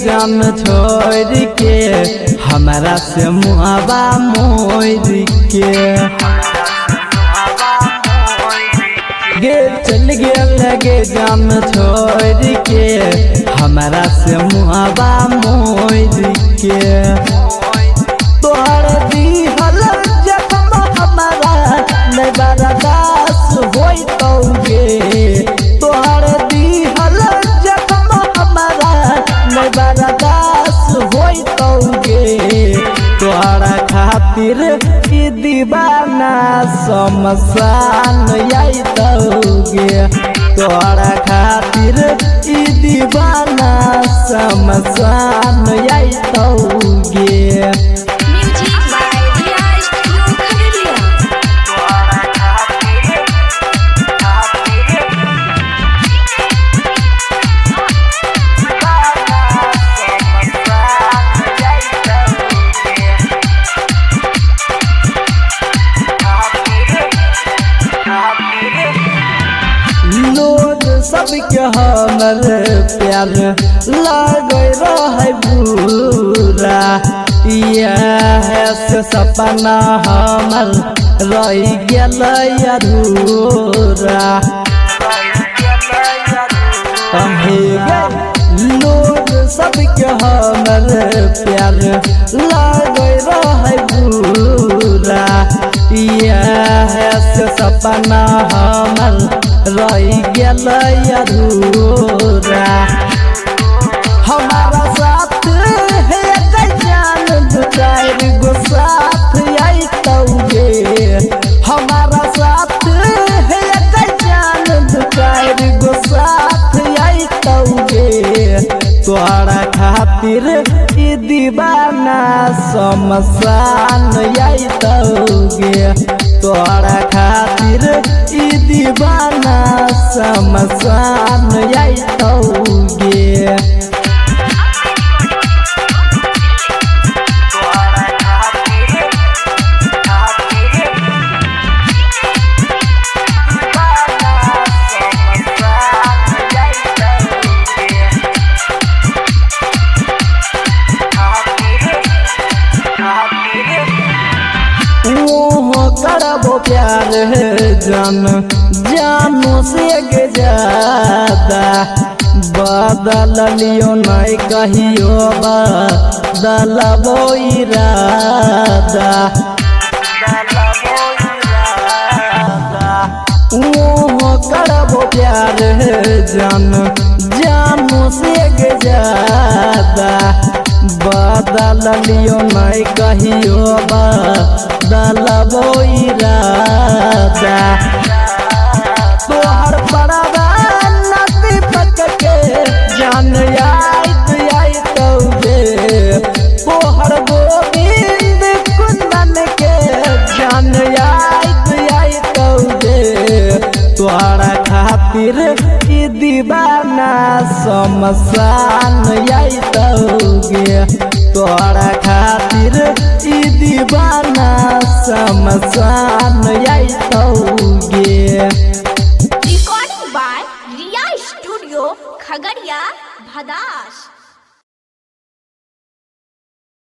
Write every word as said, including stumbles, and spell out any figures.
जान छोड़ के हमारा से मुहावा मोर के गे चल गया लगे जान छोड़ के हमारा से मुहावा मोर के तोहर दिहल जख्म हमारा नहीं बर्दाश्त होई तौगे तोहर दिहल जख्म हमारा नहीं बर्दाश्त होई तौगे तोहरा खातिर ई दीवाना शमशान आई तौगे तोहरा खातिर ई दीवाना शमशान आई तौगे सबके हमर प्यार लगे रहे बुरा यह से सपना हमर रह गेल अधूरा लोग सबके हमर प्यार लगे रहे बुरा यह से सपना हमर रह गेल अधूरा हमारा साथ है जान दो चार गो साथ आई तौगे हमारा साथ है जान दो चार गो साथ आई तौगे तोहरा खातिर ई दीवाना शमशान आई तौगे तोहरा खातिर ई दीवाना शमशान आई तौगे करबो प्यार जान जानो से ज्यादा बदल लियो नहीं कहियो बदलबो इरादा ओहो करबो प्यार जान जानो से ज्यादा बदल लियो नहीं कहियो बदलबो इरादा तोहर परवा नदी पक के जान आइत आई तौगे तोहर गोविंद कुंदन के जान आइत आई तौगे तोहरा खातिर ई दीवाना शमशान आई तौगे तोहरा खातिर ई दीवाना शमशान आई तौगे recording by Riya studio Khagaria Bhadas.